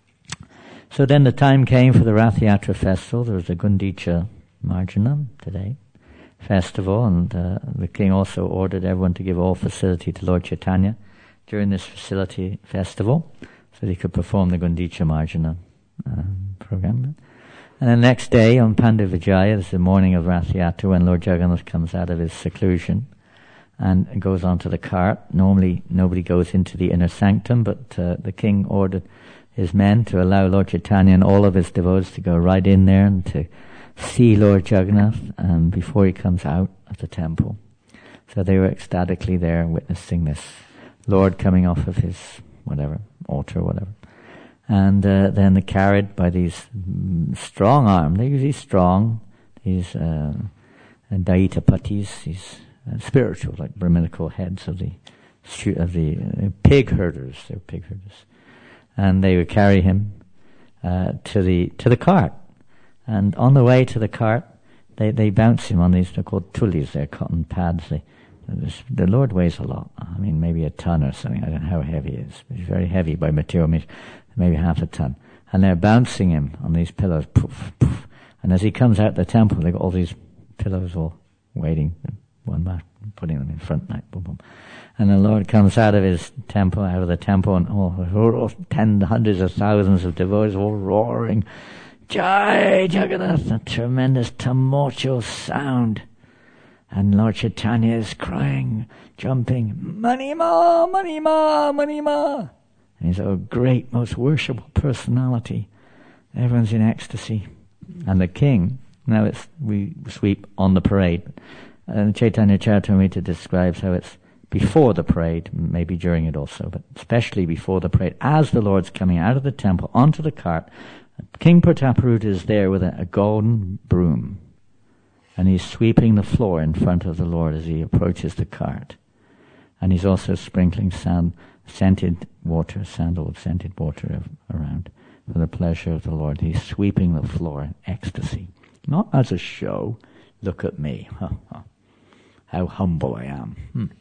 So then the time came for the Rath Yatra festival. There was a Gundicha Marjanam today festival, and the king also ordered everyone to give all facility to Lord Chaitanya during this facility festival, so that he could perform the Gundicha Marjanam program. And the next day on Panda Vijaya, this is the morning of Rath Yatra, when Lord Jagannath comes out of his seclusion and goes onto the cart. Normally nobody goes into the inner sanctum, but the king ordered his men to allow Lord Chaitanya and all of his devotees to go right in there and to see Lord Jagannath before he comes out of the temple. So they were ecstatically there witnessing this Lord coming off of his altar or whatever. And then they're carried by these strong arms. They're usually strong, these Daitapatis, these spiritual, like Brahminical heads of the pig herders. They're pig herders. And they would carry him to the cart. And on the way to the cart, they bounce him on these, they're called tulis, they're cotton pads. The Lord weighs a lot. I mean, maybe a ton or something. I don't know how heavy he is. He's very heavy by material measure, maybe half a ton. And they're bouncing him on these pillows, poof, poof. And as he comes out the temple, they've got all these pillows all waiting, one by putting them in front, like boom, boom. And the Lord comes out of the temple, and hundreds of thousands of devotees all roaring, Jai Jagannath, a tremendous tumultuous sound. And Lord Chaitanya is crying, jumping, Manima, Manima, Manima. And he's a great, most worshipful personality. Everyone's in ecstasy. And the king, now we sweep on the parade. And Chaitanya Charitamrita describes how it's before the parade, maybe during it also, but especially before the parade, as the Lord's coming out of the temple onto the cart, King Prataparudra is there with a golden broom, and he's sweeping the floor in front of the Lord as he approaches the cart. And he's also sprinkling sandalwood scented water around for the pleasure of the Lord. He's sweeping the floor in ecstasy. Not as a show, look at me, how humble I am.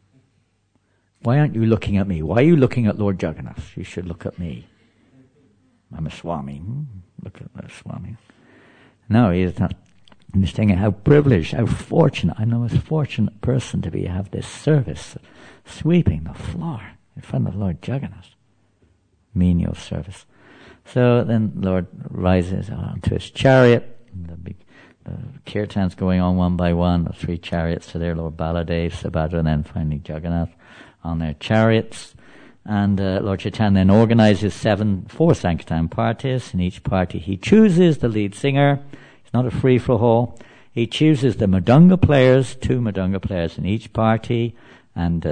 Why aren't you looking at me? Why are you looking at Lord Jagannath? You should look at me. I'm a Swami. Look at the Swami. No, he is not. He's saying how privileged, how fortunate. I'm the most fortunate person to have this service, sweeping the floor in front of Lord Jagannath. Menial service. So then Lord rises onto his chariot. The kirtan's going on one by one. The three chariots are there, Lord Baladev, Subhadra, and then finally Jagannath on their chariots. And Lord Chaitanya then organizes 4 Sankirtan parties. In each party he chooses the lead singer. It's not a free-for-all. He chooses the Madanga players, 2 Madanga players in each party, and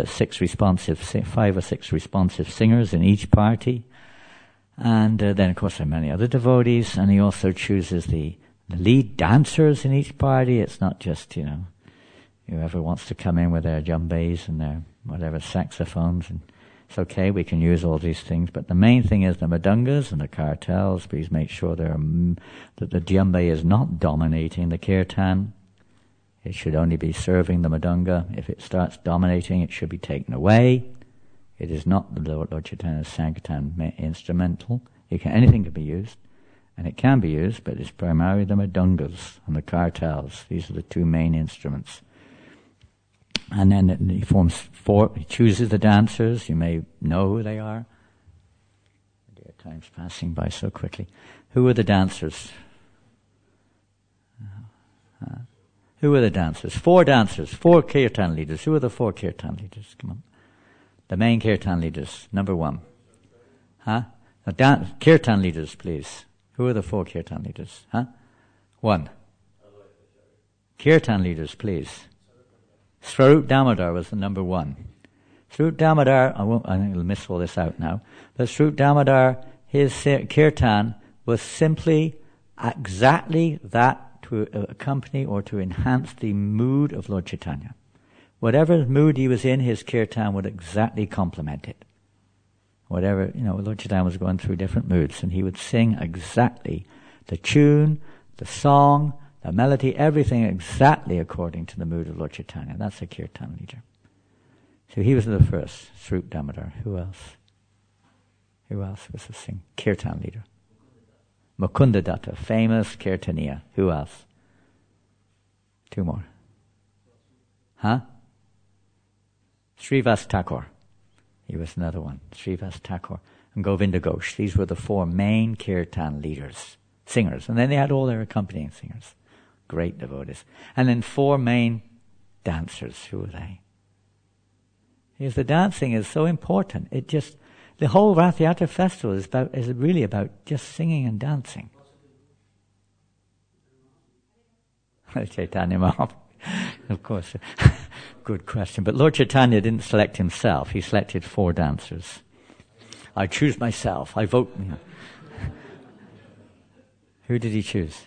5 or 6 responsive singers in each party. And then, of course, there are many other devotees. And he also chooses the lead dancers in each party. It's not just, whoever wants to come in with their djembes and their whatever saxophones, and it's okay, we can use all these things, but the main thing is the madangas and the kartals. Please make sure that the djembe is not dominating the kirtan. It should only be serving the madanga. If it starts dominating, it should be taken away. It is not the Lord Chaitanya's Sankirtan instrumental. Anything can be used, and it can be used, but it's primarily the madangas and the kartals. These are the 2 main instruments. And then he forms 4, he chooses the dancers. You may know who they are. Dear, time's passing by so quickly. Who are the dancers? Who are the dancers? 4 dancers, 4 kirtan leaders. Who are the 4 kirtan leaders? Come on. The main kirtan leaders, number 1. Kirtan leaders, please. Who are the 4 kirtan leaders? 1. Kirtan leaders, please. Swarup Damodar was the number 1. Swarup Damodar, I think I'll miss all this out now, but Swarup Damodar, his kirtan was simply exactly that to accompany or to enhance the mood of Lord Chaitanya. Whatever mood he was in, his kirtan would exactly complement it. Whatever, Lord Chaitanya was going through different moods, and he would sing exactly the tune, the song, the melody, everything exactly according to the mood of Lord Chaitanya. That's a kirtan leader. So he was the first, Swarup Damodar. Who else? Who else was a kirtan leader? Mukunda Datta, famous kirtaniya. Who else? Two more. Huh? Srivas Thakur. He was another one. Srivas Thakur and Govinda Ghosh. These were the four main kirtan leaders, singers. And then they had all their accompanying singers. Great devotees. And then four main dancers. Who were they? Because the dancing is so important. The whole Rath Yatra festival is really about just singing and dancing. Chaitanya Mahaprabhu. Of course. Good question. But Lord Chaitanya didn't select himself. He selected four dancers. I choose myself. I vote. Who did he choose?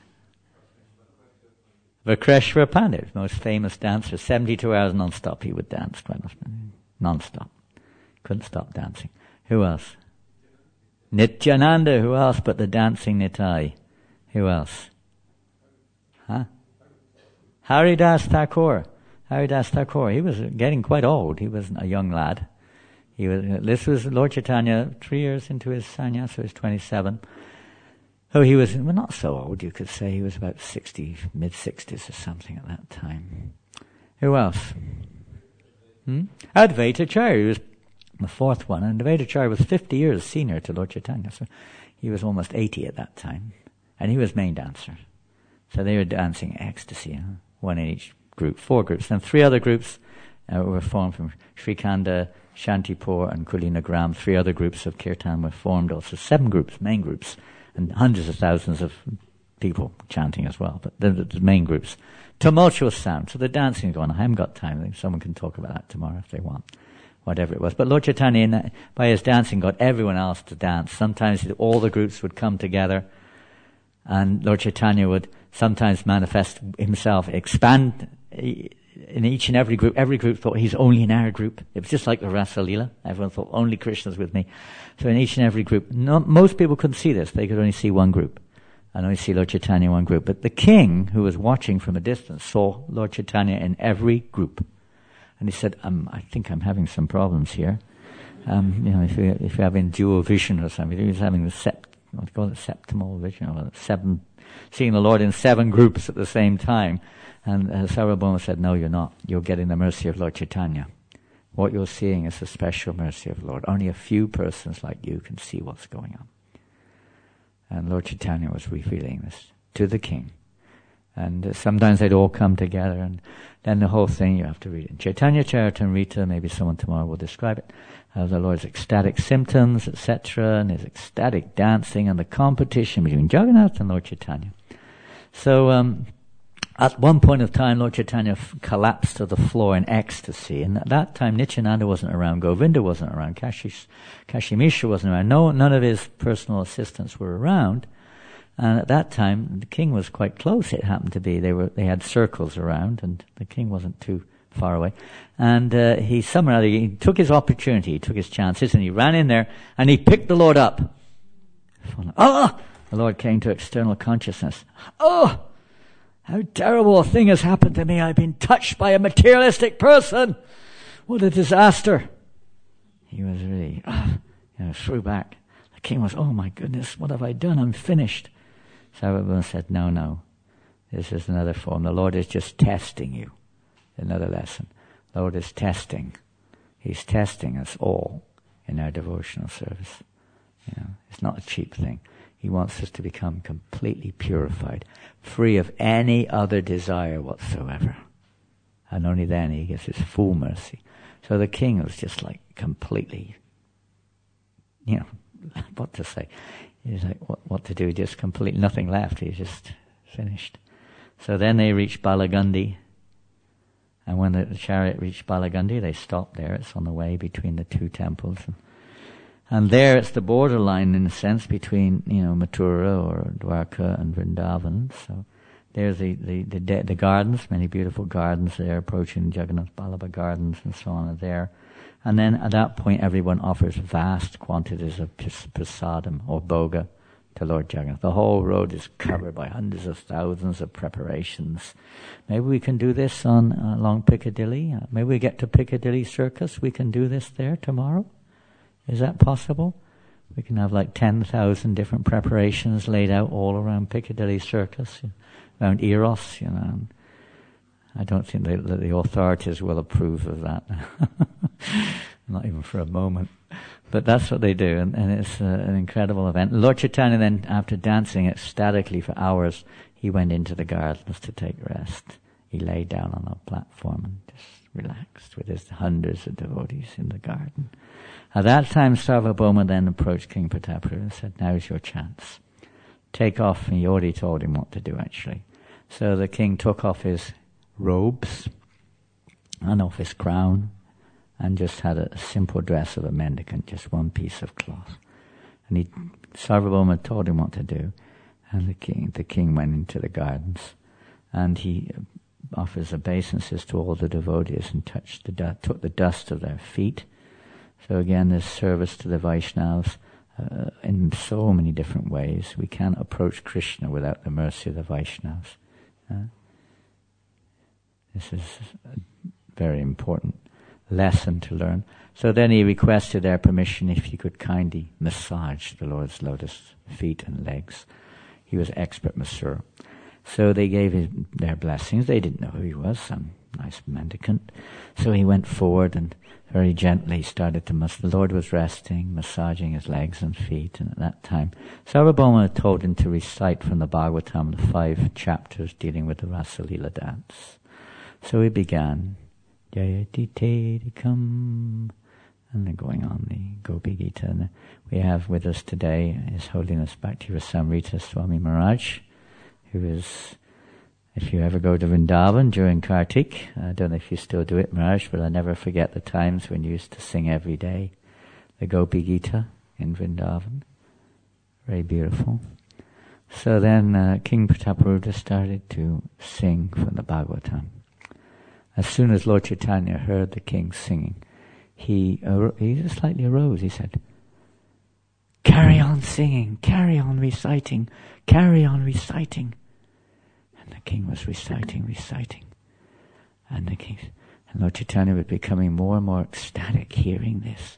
Vakreshwar Pandit, most famous dancer. 72 hours non-stop he would dance. Non-stop. Couldn't stop dancing. Who else? Nityananda. Who else but the dancing Nitai? Who else? Huh? Haridas Thakur. Haridas Thakur. He was getting quite old. He wasn't a young lad. This was Lord Chaitanya 3 years into his sannyasa, he was 27. Oh, he was not so old, you could say. He was about 60, mid-60s or something at that time. Who else? Advaita Acharya. He was the fourth one. And Advaita Acharya was 50 years senior to Lord Chaitanya. So he was almost 80 at that time. And he was main dancer. So they were dancing ecstasy, one in each group, 4 groups. And 3 other groups were formed from Srikanda, Shantipur and Kulinagram. 3 other groups of kirtan were formed also. 7 groups, main groups. And hundreds of thousands of people chanting as well. But the main groups. Tumultuous sound. So the dancing is going on. I haven't got time. I think someone can talk about that tomorrow if they want. Whatever it was. But Lord Chaitanya, by his dancing, got everyone else to dance. Sometimes all the groups would come together. And Lord Chaitanya would sometimes manifest himself, expand in each and every group. Every group thought he's only in our group. It was just like the Rasa Leela. Everyone thought only Krishna's with me. So in each and every group, most people couldn't see this. They could only see one group. And only see Lord Chaitanya in one group. But the king, who was watching from a distance, saw Lord Chaitanya in every group. And he said, I think I'm having some problems here. If you're having dual vision or something, he was having septimal vision, or seeing the Lord in 7 groups at the same time. And Sarvabhauma said, no, you're not. You're getting the mercy of Lord Chaitanya. What you're seeing is the special mercy of the Lord. Only a few persons like you can see what's going on. And Lord Chaitanya was revealing this to the king. And sometimes they'd all come together, and then the whole thing, you have to read it. Chaitanya Charitamrita, maybe someone tomorrow will describe it, of the Lord's ecstatic symptoms, etc., and his ecstatic dancing, and the competition between Jagannath and Lord Chaitanya. So, at one point of time, Lord Chaitanya collapsed to the floor in ecstasy, and at that time Nityananda wasn't around, Govinda wasn't around, Kashi Mishra wasn't around, none of his personal assistants were around. And at that time, the king was quite close. It happened to be they had circles around, and the king wasn't too far away. And he took his opportunity, he took his chances, and he ran in there and he picked the Lord up. The Lord came to external consciousness. Oh, how terrible a thing has happened to me! I've been touched by a materialistic person. What a disaster! He was really threw back. The king was, oh my goodness, what have I done? I'm finished. Sarvabhauma said, no, this is another form. The Lord is just testing you. Another lesson. The Lord is testing. He's testing us all in our devotional service. It's not a cheap thing. He wants us to become completely purified, free of any other desire whatsoever. And only then he gets his full mercy. So the king was just like completely, what to say. He's like, what to do? Just completely nothing left. He's just finished. So then they reached Balagandi. And when the chariot reached Balagandi, they stopped there. It's on the way between the 2 temples. And there it's the borderline, in a sense, between, Mathura or Dwarka and Vrindavan. So There's the gardens, many beautiful gardens there, approaching Jagannath Ballabha gardens and so on are there. And then at that point everyone offers vast quantities of prasadam or bhoga to Lord Jagannath. The whole road is covered by hundreds of thousands of preparations. Maybe we can do this along Piccadilly. Maybe we get to Piccadilly Circus. We can do this there tomorrow. Is that possible? We can have like 10,000 different preparations laid out all around Piccadilly Circus, around Eros, I don't think that the authorities will approve of that. Not even for a moment. But that's what they do, and it's an incredible event. Lord Chaitanya then, after dancing ecstatically for hours, he went into the gardens to take rest. He lay down on a platform and just relaxed with his hundreds of devotees in the garden. At that time, Sarvabhauma then approached King Prataparudra and said, "Now's your chance. Take off," and he already told him what to do actually. So the king took off his robes and off his crown and just had a simple dress of a mendicant, just one piece of cloth. And Sarvabhauma told him what to do, and the king went into the gardens, and he offers obeisances to all the devotees and took the dust of their feet. So again, there's service to the Vaishnavas in so many different ways. We can't approach Krishna without the mercy of the Vaishnavas. This is a very important lesson to learn. So then he requested their permission if he could kindly massage the Lord's lotus feet and legs. He was expert masseur. So they gave him their blessings. They didn't know who he was, some nice mendicant. So he went forward and very gently started to massage. The Lord was resting, massaging his legs and feet, and at that time Sarvabhauma told him to recite from the Bhagavatam the 5 chapters dealing with the Rasa Leela dance. So he began, Jayati Tedikam, and then going on the Gopi Gita. And we have with us today His Holiness Bhakti-Rasamrita Swami Maharaj, who is, if you ever go to Vrindavan during Kartik, I don't know if you still do it, Maharaj, but I never forget the times when you used to sing every day the Gopi Gita in Vrindavan. Very beautiful. So then King Prataparudra started to sing from the Bhagavatam. As soon as Lord Chaitanya heard the king singing, he slightly arose. He said, "Carry on singing, carry on reciting, carry on reciting." And the king was reciting. And Lord Chaitanya was becoming more and more ecstatic hearing this.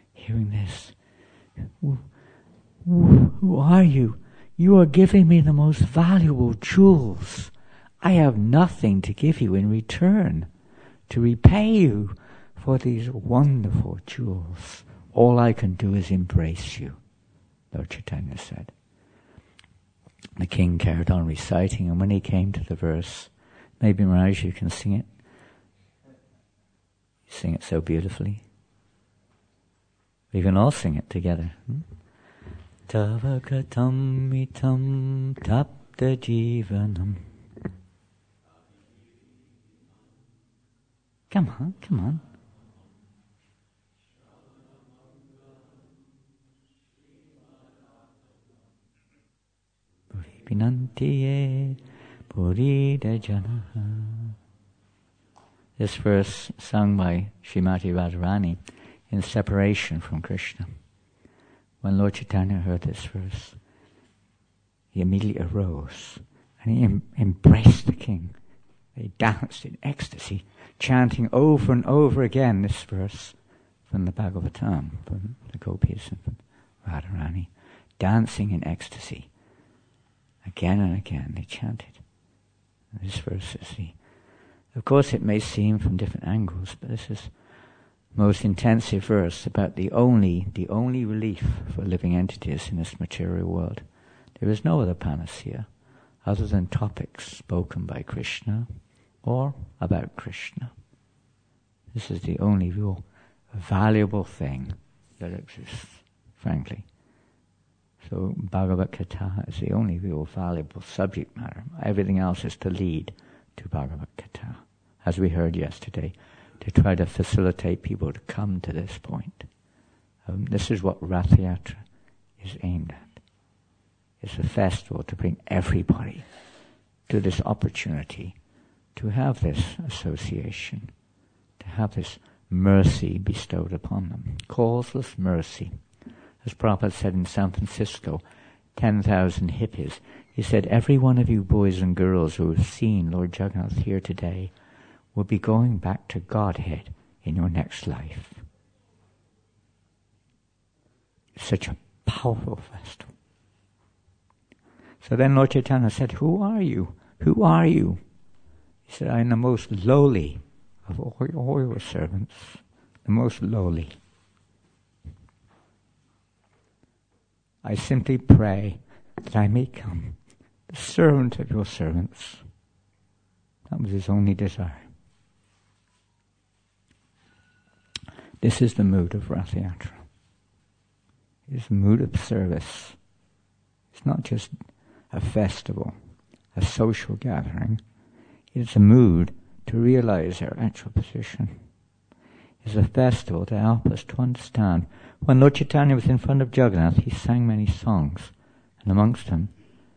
Who are you? You are giving me the most valuable jewels. I have nothing to give you in return, to repay you for these wonderful jewels. All I can do is embrace you, Lord Chaitanya said. The king carried on reciting, and when he came to the verse, maybe Maharaj, you can sing it. You sing it so beautifully. We can all sing it together. Tava katam mitam tapta jivanam. Come on. Puri Purida Janaha. This verse sung by Srimati Radharani in separation from Krishna. When Lord Chaitanya heard this verse, he immediately arose and he embraced the king. They danced in ecstasy, chanting over and over again this verse from the Bhagavatam, from the Gopis and from Radharani, dancing in ecstasy. Again and again they chanted. This verse is of course it may seem from different angles, but this is the most intensive verse about the only relief for living entities in this material world. There is no other panacea other than topics spoken by Krishna or about Krishna. This is the only real valuable thing that exists, frankly. So Bhagavad Gita is the only real valuable subject matter. Everything else is to lead to Bhagavad Gita, as we heard yesterday, to try to facilitate people to come to this point. This is what Rath Yatra is aimed at. It's a festival to bring everybody to this opportunity to have this association, to have this mercy bestowed upon them. Causeless mercy. As Prabhupada said in San Francisco, 10,000 hippies, he said, every one of you boys and girls who have seen Lord Jagannath here today will be going back to Godhead in your next life. It's such a powerful festival. So then Lord Chaitanya said, who are you? Who are you? He said, I am the most lowly of all your servants, the most lowly. I simply pray that I may come the servant of your servants. That was his only desire. This is the mood of Rath Yatra. It is a mood of service. It's not just a festival, a social gathering. It's a mood to realize our actual position. It's a festival to help us to understand. When Lord Chaitanya was in front of Jagannath, he sang many songs, and amongst them,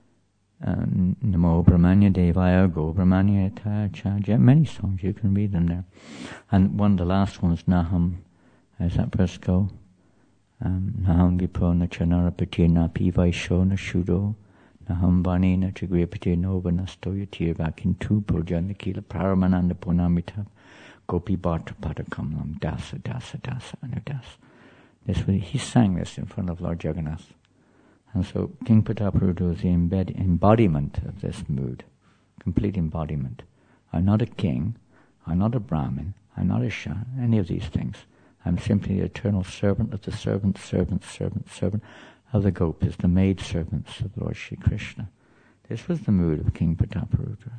Namo Brahmanya Devaya Go Brahmanya Chaja, many songs, you can read them there. And one of the last ones, Naham, as that verse go? Naham Vipona Chanara Patina Pivaisho Na Shudo Naham Vanina Chagripati Nova Nastoya Tirvakin Tu Purjana Kila Paramananda Punamita Gopi Bhatra Padakamlam Dasa Dasa Dasa Anudas. He sang this in front of Lord Jagannath. And so King Prataparudra is the embodiment of this mood, complete embodiment. I'm not a king, I'm not a Brahmin, I'm not a Shah, any of these things. I'm simply the eternal servant of the servant of the gopis, the maid servants of Lord Shri Krishna. This was the mood of King Prataparudra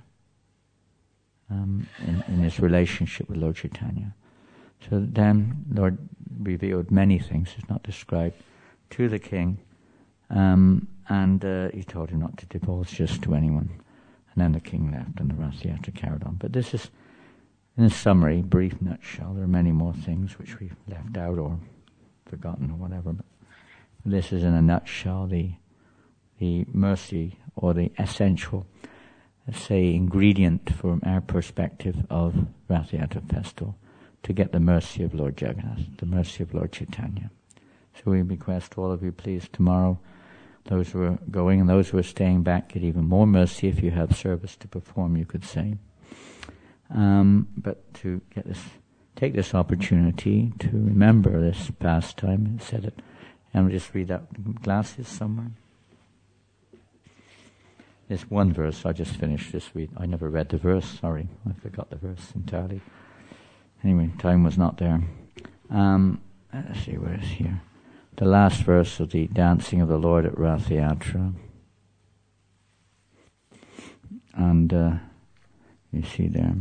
in his relationship with Lord Chaitanya. So then Lord revealed many things, it's not described, to the king, and he told him not to divulge just to anyone. And then the king left and the Rath Yatra carried on. But this is, in a summary, brief nutshell. There are many more things which we've left out or forgotten or whatever. But this is in a nutshell the mercy or the essential, say, ingredient from our perspective of Rath Yatra festival to get the mercy of Lord Jagannath, the mercy of Lord Chaitanya. So we request all of you, please, tomorrow, those who are going and those who are staying back, get even more mercy if you have service to perform, you could say. But to take this opportunity to remember this pastime and said it, and we'll just read that glasses somewhere. This one verse, I just finished this week. I never read the verse, sorry, I forgot the verse entirely. Anyway, time was not there. Let's see, where is here? The last verse of the Dancing of the Lord at Rath Yatra. And you see there.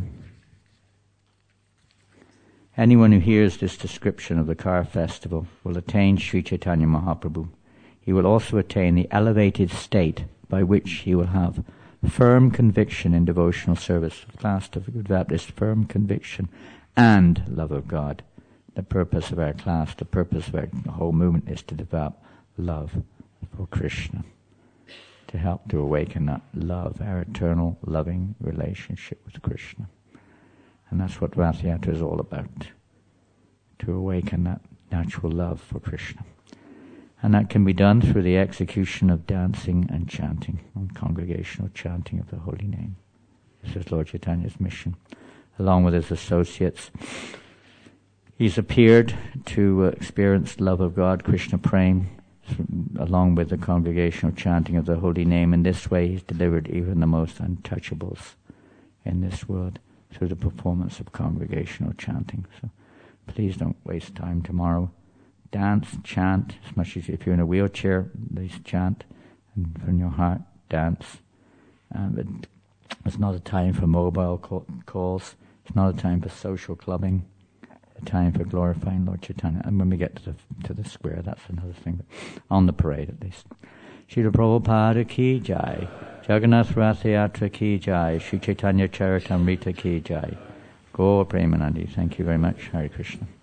Anyone who hears this description of the Car Festival will attain Sri Chaitanya Mahaprabhu. He will also attain the elevated state by which he will have firm conviction in devotional service. Class of Good Baptist, firm conviction and love of God. The purpose of our class, the purpose of our whole movement is to develop love for Krishna, to help to awaken that love, our eternal loving relationship with Krishna. And that's what Rath Yatra is all about, to awaken that natural love for Krishna. And that can be done through the execution of dancing and chanting, and congregational chanting of the holy name. This is Lord Chaitanya's mission. Along with his associates, he's appeared to experience love of God, Krishna Prem, along with the congregational chanting of the holy name. In this way, he's delivered even the most untouchables in this world through the performance of congregational chanting. So please don't waste time tomorrow. Dance, chant, as much as if you're in a wheelchair, at least chant, and from your heart, dance. But it's not a time for mobile calls. It's not a time for social clubbing. A time for glorifying Lord Chaitanya. And when we get to the square, that's another thing. But on the parade, at least. Srila Prabhupada ki jai. Jagannath Rath Yatra ki jai. Sri Chaitanya Charitamrita ki jai. Gaur Premanandi. Thank you very much. Hare Krishna.